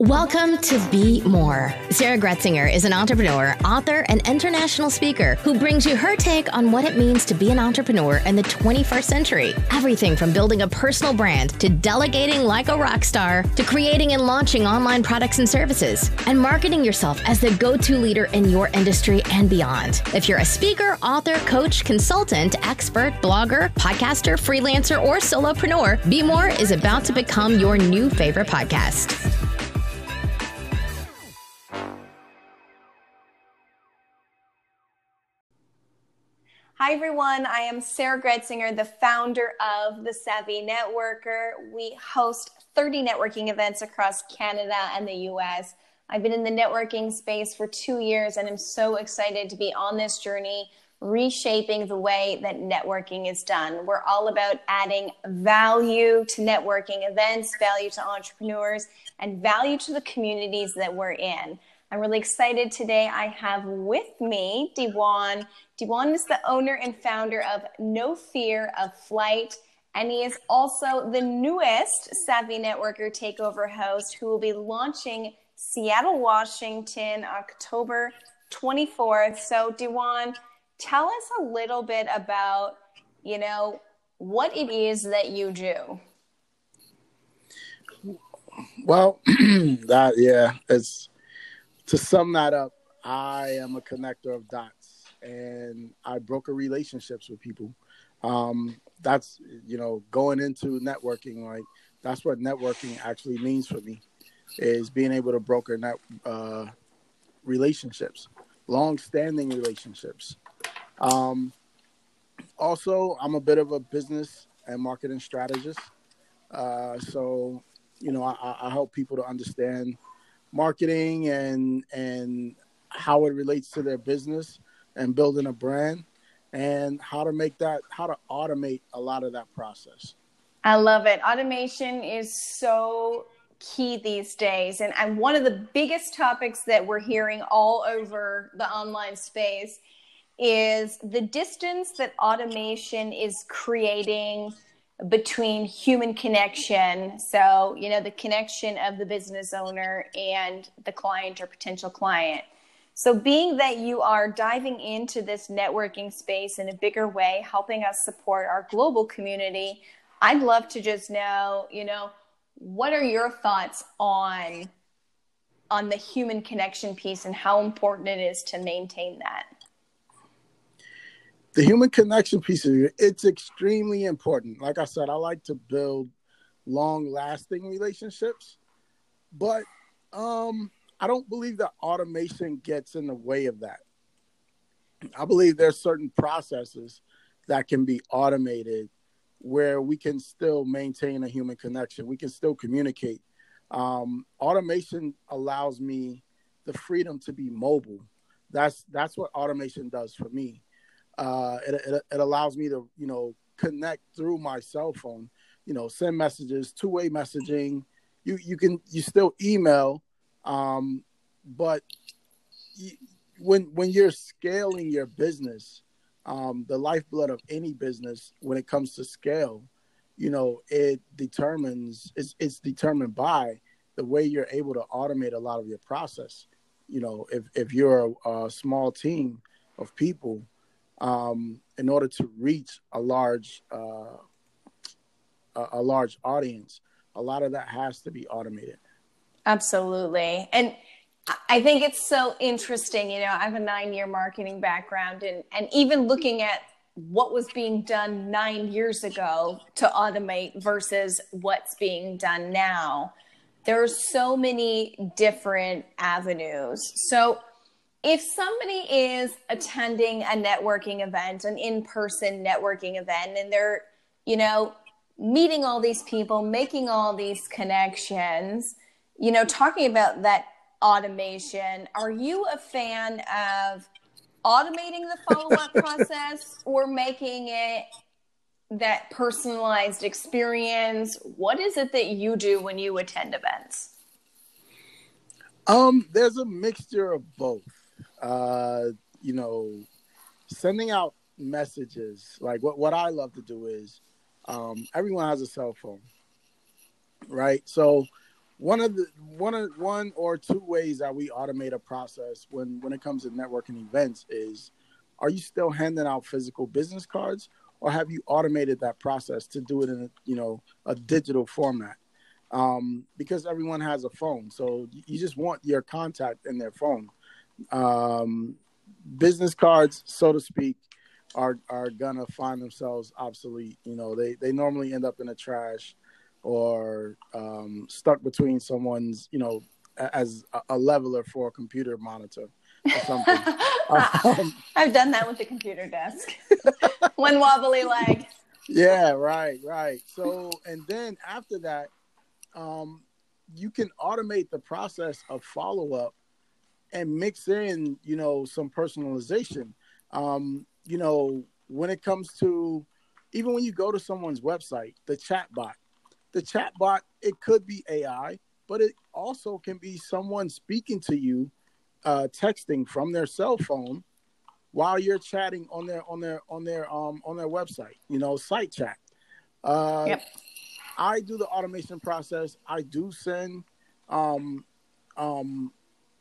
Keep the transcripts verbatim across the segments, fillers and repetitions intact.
Welcome to Be More. Sarah Gretzinger is an entrepreneur, author, and international speaker who brings you her take on what it means to be an entrepreneur in the twenty-first century. Everything from building a personal brand to delegating like a rock star to creating and launching online products and services and marketing yourself as the go-to leader in your industry and beyond. If you're a speaker, author, coach, consultant, expert, blogger, podcaster, freelancer, or solopreneur, Be More is about to become your new favorite podcast. Hi, everyone. I am Sarah Gretzinger, the founder of The Savvy Networker. We host thirty networking events across Canada and the U S. I've been in the networking space for two years and I'm so excited to be on this journey, reshaping the way that networking is done. We're all about adding value to networking events, value to entrepreneurs, and value to the communities that we're in. I'm really excited today. I have with me Diwan. Diwan is the owner and founder of No Fear of Flight, and he is also the newest Savvy Networker Takeover host who will be launching Seattle, Washington, October twenty-fourth. So Diwan, tell us a little bit about, you know, what it is that you do. Well, that, yeah, it's, to sum that up, I am a connector of dots and I broker relationships with people. Um, that's, you know, going into networking, like that's what networking actually means for me, is being able to broker net, uh, relationships, long-standing relationships. Um, also, I'm a bit of a business and marketing strategist. Uh, so, you know, I, I help people to understand marketing and and how it relates to their business and building a brand and how to make that, how to automate a lot of that process. I love it. Automation is so key these days. And, and one of the biggest topics that we're hearing all over the online space is the distance that automation is creating between human connection. So, you know, the connection of the business owner and the client or potential client. So being that you are diving into this networking space in a bigger way, helping us support our global community, I'd love to just know, you know, what are your thoughts on, on the human connection piece and how important it is to maintain that? The human connection piece of it, it's extremely important. Like I said, I like to build long-lasting relationships, but um, I don't believe that automation gets in the way of that. I believe there's certain processes that can be automated where we can still maintain a human connection. We can still communicate. Um, automation allows me the freedom to be mobile. That's that's what automation does for me. Uh, it, it, it allows me to, you know, connect through my cell phone, you know, send messages, two-way messaging. You you can you still email, um, but you, when when you're scaling your business, um, the lifeblood of any business when it comes to scale, you know, it determines it's it's determined by the way you're able to automate a lot of your process. You know, if if you're a, a small team of people. Um, in order to reach a large, uh, a, a large audience, a lot of that has to be automated. Absolutely. And I think it's so interesting. You know, I have a nine-year marketing background and, and even looking at what was being done nine years ago to automate versus what's being done now, there are so many different avenues. So if somebody is attending a networking event, an in-person networking event, and they're, you know, meeting all these people, making all these connections, you know, talking about that automation, are you a fan of automating the follow-up process or making it that personalized experience? What is it that you do when you attend events? Um, there's a mixture of both. Uh, you know, sending out messages, like what, what I love to do is um, everyone has a cell phone, right? So one of the one of one or two ways that we automate a process when when it comes to networking events is, are you still handing out physical business cards, or have you automated that process to do it in a, you know, a digital format? Um, because everyone has a phone, so you just want your contact in their phone. Um, business cards, so to speak, are are gonna find themselves obsolete. You know, they they normally end up in the trash, or um, stuck between someone's, you know, as a, a leveler for a computer monitor or something. um, I've done that with the computer desk. One wobbly leg. Yeah, right, right. So, and then after that, um, you can automate the process of follow-up and mix in, you know, some personalization. Um, you know, when it comes to, even when you go to someone's website, the chatbot, the chatbot, it could be A I, but it also can be someone speaking to you, uh, texting from their cell phone while you're chatting on their on their on their um on their website. You know, site chat. Uh, Yep. I do the automation process. I do send um, um,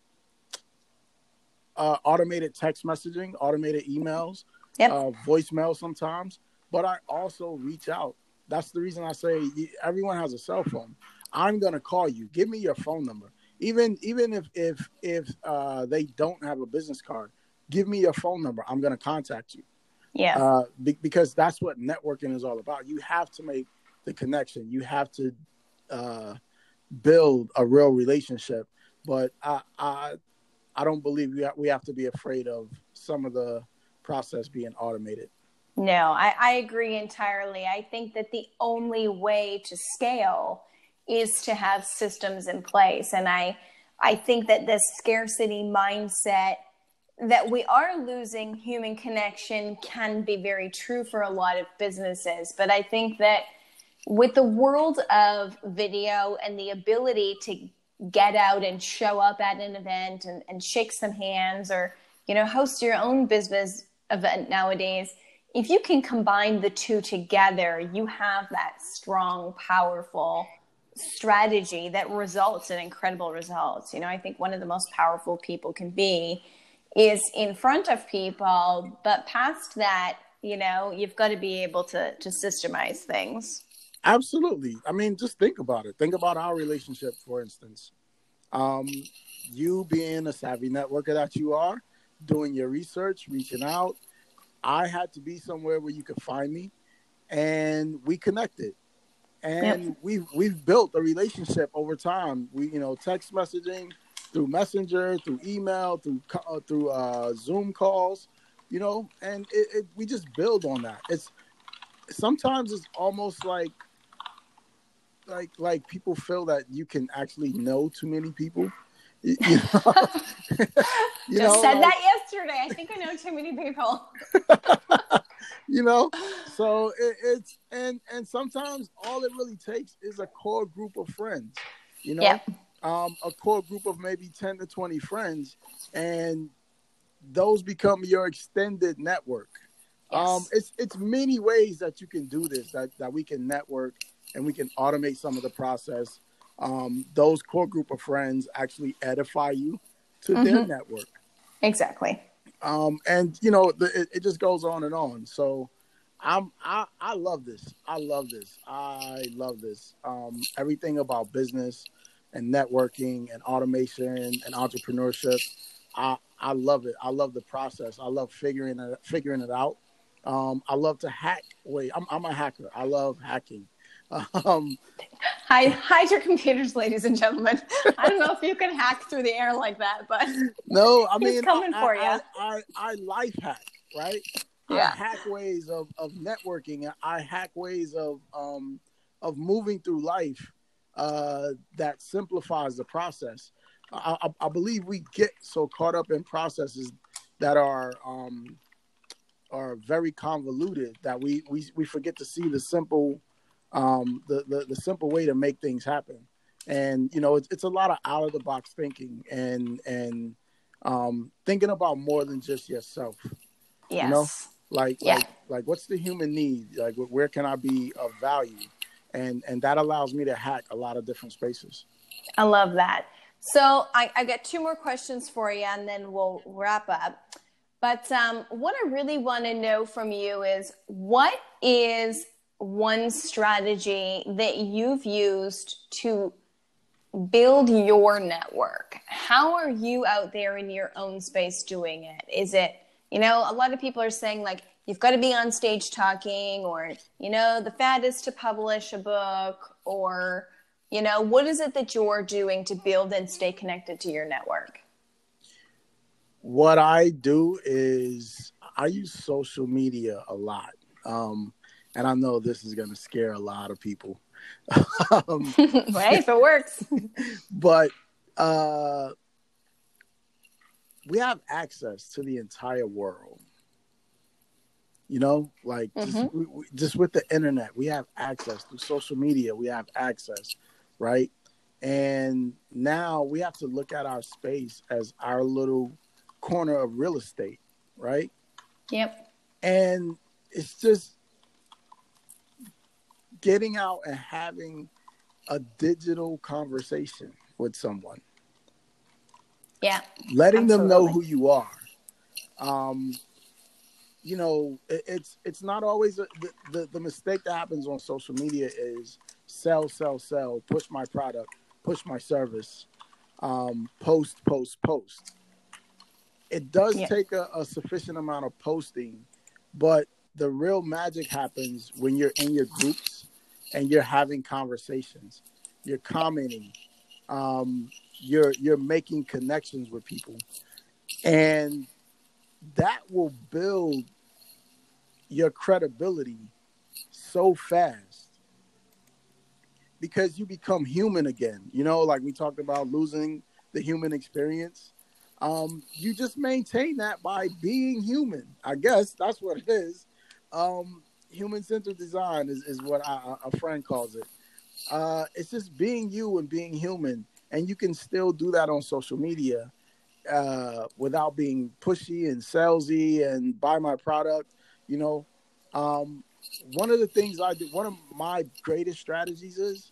uh, automated text messaging, automated emails, Yep. uh, voicemail sometimes, but I also reach out. That's the reason I say everyone has a cell phone. I'm going to call you. Give me your phone number. Even even if if if uh, they don't have a business card, give me your phone number. I'm going to contact you. Yeah. Uh, be- because that's what networking is all about. You have to make the connection. You have to uh, build a real relationship. But I, I, I don't believe we have, we have to be afraid of some of the process being automated. No, I, I agree entirely. I think that the only way to scale is to have systems in place. And I, I think that this scarcity mindset that we are losing human connection can be very true for a lot of businesses. But I think that with the world of video and the ability to get out and show up at an event and, and shake some hands, or, you know, host your own business event nowadays, if you can combine the two together, you have that strong, powerful strategy that results in incredible results. You know, I think one of the most powerful people can be is in front of people, but past that, you know, you've got to be able to to systemize things. Absolutely. I mean, just think about it. Think about our relationship, for instance. Um, you being a savvy networker that you are, doing your research, reaching out. I had to be somewhere where you could find me, and we connected. And yep. we've we've built a relationship over time. We, you know, text messaging, through Messenger, through email, through uh, through uh, Zoom calls, you know, and it, it, we just build on that. It's sometimes it's almost like like like people feel that you can actually know too many people. You know? you Just know, said like, that yesterday. I think I know too many people. You know, so it, it's and and sometimes all it really takes is a core group of friends. You know. Yep. Um, a core group of maybe ten to twenty friends, and those become your extended network. Yes. Um, it's it's many ways that you can do this, that, that we can network and we can automate some of the process. Um, those core group of friends actually edify you to mm-hmm. their network. Exactly. Um, and, you know, the, it, it just goes on and on. So I'm, I, I love this. I love this. I love this. Um, everything about business and networking and automation and entrepreneurship. I, I love it. I love the process. I love figuring it, figuring it out. Um, I love to hack. Wait, I'm, I'm a hacker. I love hacking. Um, hide, hide your computers, ladies and gentlemen. I don't know if you can hack through the air like that, but no, I mean, he's coming I, for I, you. I, I, I life hack, right? Yeah. I hack ways of, of networking. I hack ways of, um, of moving through life. Uh, that simplifies the process. I, I, I believe we get so caught up in processes that are um, are very convoluted that we, we, we forget to see the simple um, the, the the simple way to make things happen. And you know, it's, it's a lot of out of the box thinking and and um, thinking about more than just yourself. Yes. You know, like yeah. like like what's the human need? Like where can I be of value? And and that allows me to hack a lot of different spaces. I love that. So I, I got two more questions for you, and then we'll wrap up. But um, what I really want to know from you is, what is one strategy that you've used to build your network? How are you out there in your own space doing it? Is it, you know, a lot of people are saying like, you've got to be on stage talking, or, you know, the fad is to publish a book, or, you know, what is it that you're doing to build and stay connected to your network? What I do is I use social media a lot. Um, and I know this is going to scare a lot of people. um, hey, if it works. But uh, we have access to the entire world. You know, like mm-hmm. just, we, we, just with the internet, we have access through social media. We have access, right? And now we have to look at our space as our little corner of real estate, right? Yep. And it's just getting out and having a digital conversation with someone. Yeah. Letting absolutely. them know who you are. Um, you know, it, it's it's not always a, the, the the mistake that happens on social media is sell, sell, sell, push my product, push my service, um, post, post, post. It does yeah. take a, a sufficient amount of posting, but the real magic happens when you're in your groups and you're having conversations, you're commenting, um, you're you're making connections with people, and that will build your credibility so fast because you become human again. You know, like we talked about losing the human experience. Um, you just maintain that by being human. I guess that's what it is. Um, human-centered design is, is what I, a friend calls it. Uh, it's just being you and being human. And you can still do that on social media uh, without being pushy and salesy and buy my product. You know, um, one of the things I do, one of my greatest strategies is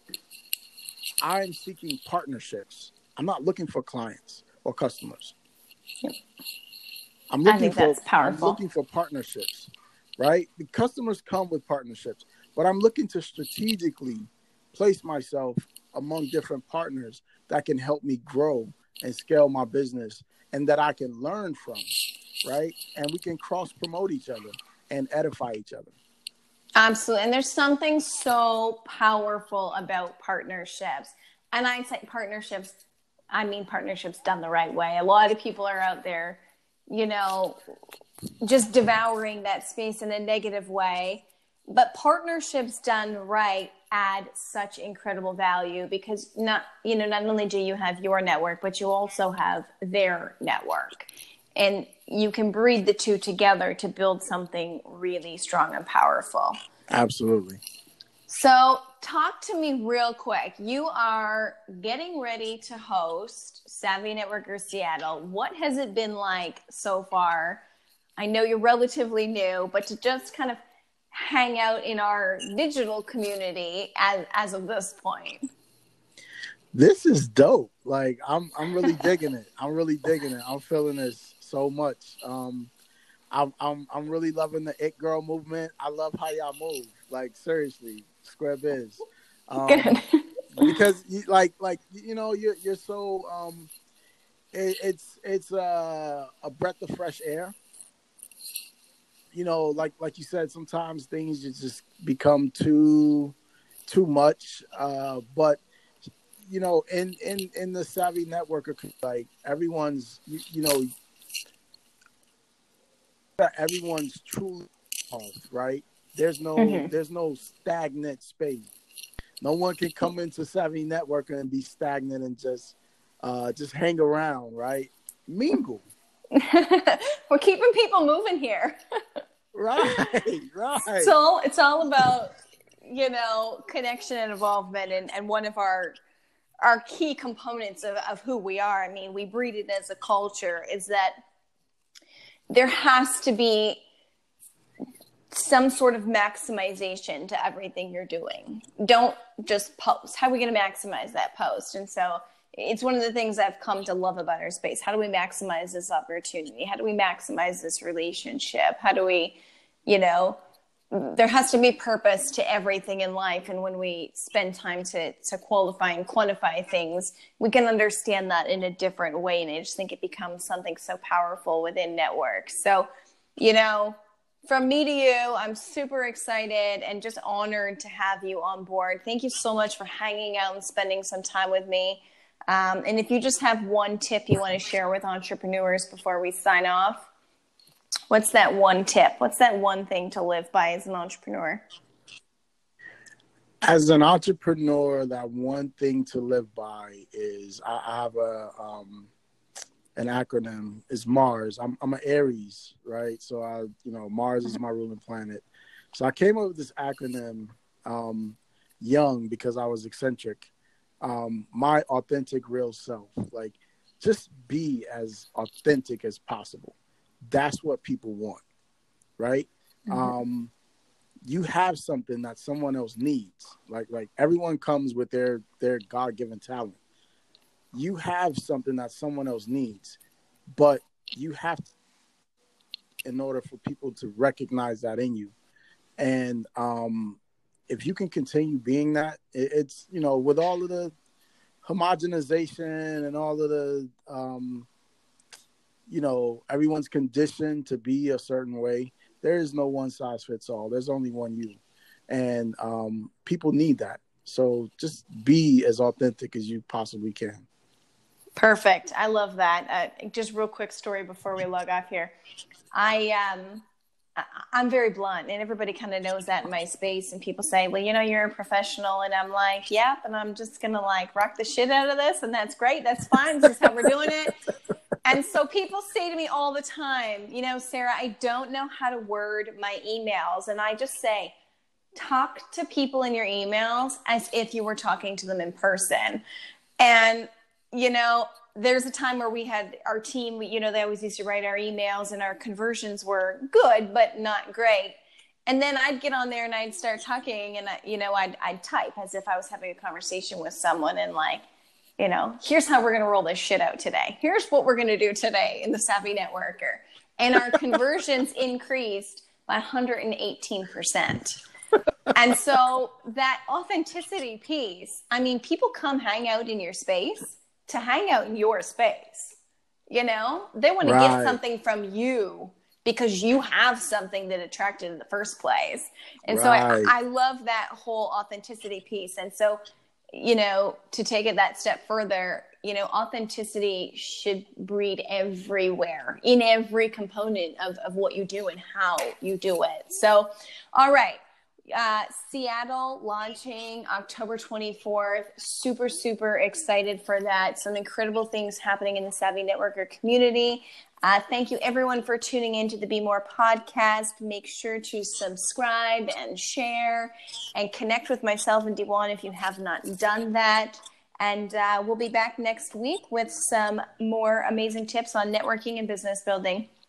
I'm seeking partnerships. I'm not looking for clients or customers. Yep. I'm looking I think for that's powerful. I'm looking for partnerships, right? The customers come with partnerships, but I'm looking to strategically place myself among different partners that can help me grow and scale my business and that I can learn from, right? And we can cross promote each other and edify each other. Absolutely. And there's something so powerful about partnerships. And I say partnerships, I mean partnerships done the right way. A lot of people are out there, you know, just devouring that space in a negative way. But partnerships done right add such incredible value because not, you know, not only do you have your network, but you also have their network. And you can breed the two together to build something really strong and powerful. Absolutely. So talk to me real quick. You are getting ready to host Savvy Networker Seattle. What has it been like so far? I know you're relatively new, but to just kind of hang out in our digital community as, as of this point. This is dope. Like I'm, I'm really digging it. I'm really digging it. I'm feeling this so much. Um, I'm, I'm, I'm really loving the It Girl movement. I love how y'all move. Like seriously, Square Biz. Um, Good. Because you, like, like you know, you're you're so um, it, it's it's uh, a breath of fresh air. You know, like like you said, sometimes things just become too too much. Uh, but you know, in in in the Savvy Networker, like everyone's, you, you know, everyone's truly involved, right? There's no mm-hmm. there's no stagnant space. No one can come into Savvy Networker and be stagnant and just uh, just hang around, right? Mingle. We're keeping people moving here. Right, right. So it's all about, you know, connection and involvement, and, and one of our our key components of, of who we are. I mean, we breed it as a culture, is that there has to be some sort of maximization to everything you're doing. Don't just post. How are we going to maximize that post? And so it's one of the things I've come to love about our space. How do we maximize this opportunity? How do we maximize this relationship? How do we, you know, there has to be purpose to everything in life. And when we spend time to, to qualify and quantify things, we can understand that in a different way. And I just think it becomes something so powerful within networks. So, you know, from me to you, I'm super excited and just honored to have you on board. Thank you so much for hanging out and spending some time with me. Um, and if you just have one tip you want to share with entrepreneurs before we sign off, what's that one tip? What's that one thing to live by as an entrepreneur? As an entrepreneur, that one thing to live by is I, I have a um, an acronym. It's Mars. I'm I'm an Aries, right? So I, you know, Mars is my ruling planet. So I came up with this acronym, um, young, because I was eccentric. Um, my authentic, real self. Like, just be as authentic as possible. That's what people want, right? Mm-hmm. Um, you have something that someone else needs. Like, like everyone comes with their their God-given talent. You have something that someone else needs, but you have to, in order for people to recognize that in you. And um, if you can continue being that, it, it's, you know, with all of the homogenization and all of the, um, you know, everyone's conditioned to be a certain way. There is no one size fits all. There's only one you. And um, people need that. So just be as authentic as you possibly can. Perfect. I love that. Uh, just real quick story before we log off here. I, um, I, I'm very blunt, and everybody kind of knows that in my space. And people say, well, you know, you're a professional. And I'm like, yep. And I'm just going to like rock the shit out of this. And that's great. That's fine. This is how we're doing it. And so people say to me all the time, you know, Sarah, I don't know how to word my emails. And I just say, talk to people in your emails as if you were talking to them in person. And, you know, there's a time where we had our team, we, you know, they always used to write our emails and our conversions were good, but not great. And then I'd get on there and I'd start talking and, I, you know, I'd, I'd type as if I was having a conversation with someone and like, you know, here's how we're going to roll this shit out today. Here's what we're going to do today in the Savvy Networker. And our conversions increased by one hundred eighteen percent. And so that authenticity piece, I mean, people come hang out in your space to hang out in your space. You know, they want to right. get something from you because you have something that attracted in the first place. And right. so I, I love that whole authenticity piece. And so, you know, to take it that step further, you know, authenticity should breed everywhere in every component of, of what you do and how you do it. So, all right. Uh, Seattle launching October twenty-fourth. Super, super excited for that. Some incredible things happening in the Savvy Networker community. Uh, thank you everyone for tuning in to the Be More podcast. Make sure to subscribe and share and connect with myself and Dewan if you have not done that. And uh, we'll be back next week with some more amazing tips on networking and business building.